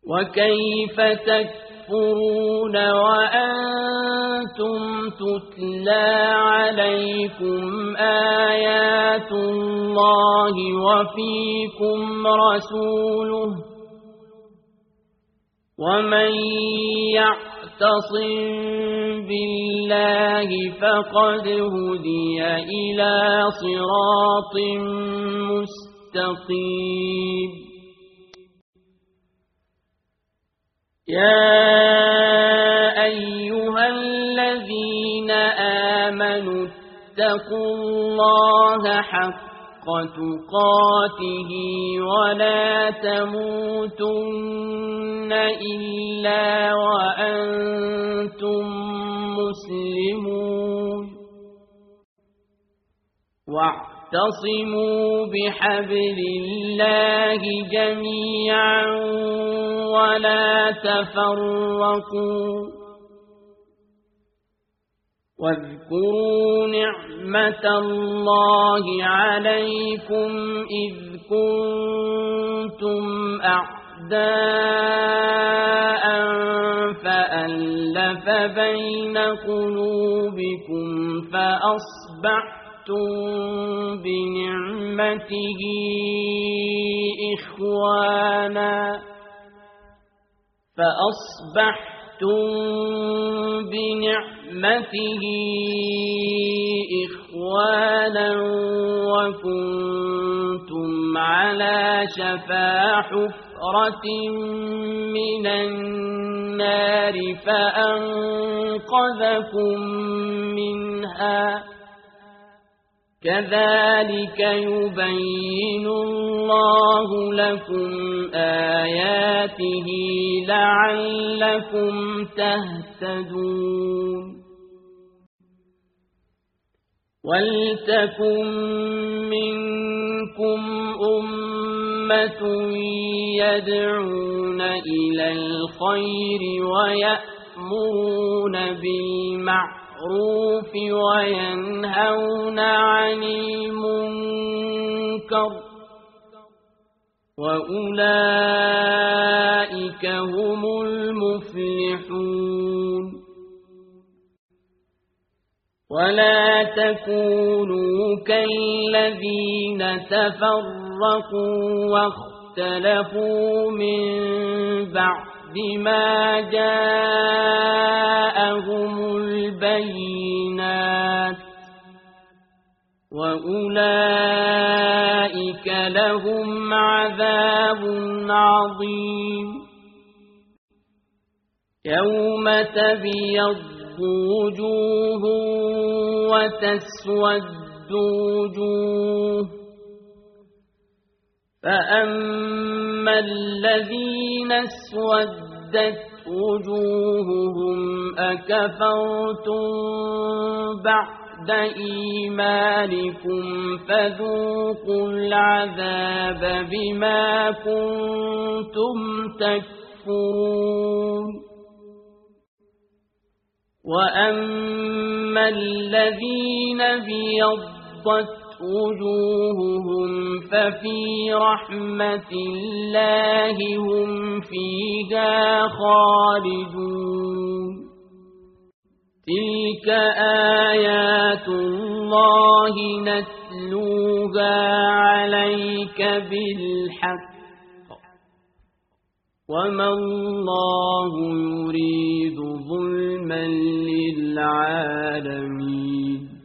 وكيف تكفرون وأنتم تتلى عليكم آيات الله وفيكم رسوله ومن يعتصم بالله فقد هدي إلى صراط مستقيم يا أيها الذين آمنوا اتقوا الله حق تقاته ولا تموتن إلا وأنتم مسلمون واعتصموا بحبل الله جميعا ولا تفرقوا واذكروا نعمة الله عليكم إذ كنتم أعداء فألف بين قلوبكم فأصبحتم بنعمته إخوانا وكنتم على شفا حفرة من النار فأنقذكم منها كذلك يبين الله لكم آياته لعلكم تهتدون ولتكن منكم أمة يدعون إلى الخير ويأمرون بالمعروف وينهون عن المنكر وأولئك هم المفلحون ولا تكونوا كالذين تفرقوا واختلفوا من بعد ما جاءهم البينات وأولئك لهم عذاب عظيم يوم تبيض وجوه وتسود وجوه فأما الذين اسودت وجوههم أكفرتم بعد إيمانكم فذوقوا العذاب بما كنتم تكفرون وأما الذين ابيضت وجوههم ففي رحمة الله هم فيها خالدون تلك آيات الله نتلوها عليك بالحق وما الله يريد ظلما للعالمين